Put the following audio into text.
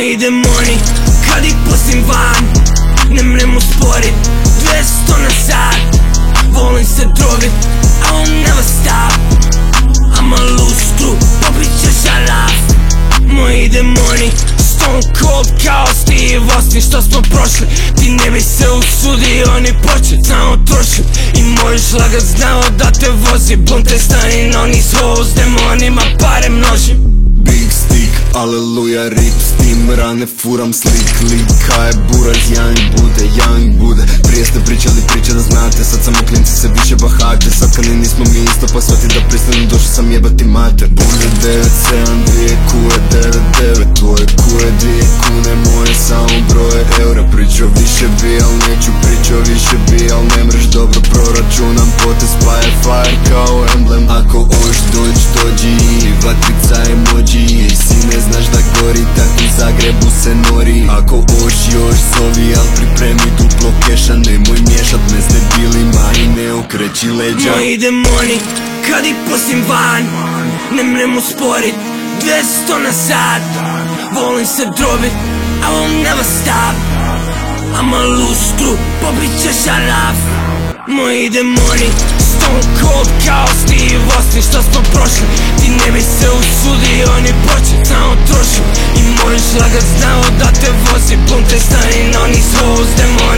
Moji demoni, kad ih pustim van, ne mrem usporit 200 na sat. Volim se drogit, I will never stop. I'm a loose screw, popit će šaraf. Moji demoni, stone cold kao Steve Austin što smo prošli. Ti ne bi se usudio ni počet, samo trošit. I možeš lagat, znao da te vozi blunte stani na onih svoj s demonima pare množim. Big stick, aleluja, rip s tim rane furam slik. Lika je buraz, young bude. Prije ste pričali priče da znate, sad samo klinci se više bahate. Sad kad nismo mi isto pa shvati da pristanem, došao sam jebati mater. Bune 972 kuje 99, tvoje kuje 2 kune, moje samo broje eura. Pričao više bi, al neću pričao više bi, al ne mreš dobro proračunam potez pa je fire kao emblem. Ako hoš dođi i vatrica emoji. I sine znaš da gori, tak u Zagrebu se nori. Ako hoš još zovi, al pripremi duplo keša. Nemoj miješat me s debilima i ne okreći leđa. Moji demoni, kad ih pustim van, ne mrem usporit 200 na sat. Volim se drobit, I will never stop. I'm a loose screw, popit će šaraf. Moji demoni, stone cold kao Steve Austin što smo prošli. Ti ne bi se usudio ni počet, samo trošim. I možeš lagat, znao da te vozi blunte stani na onih svoj s demonima.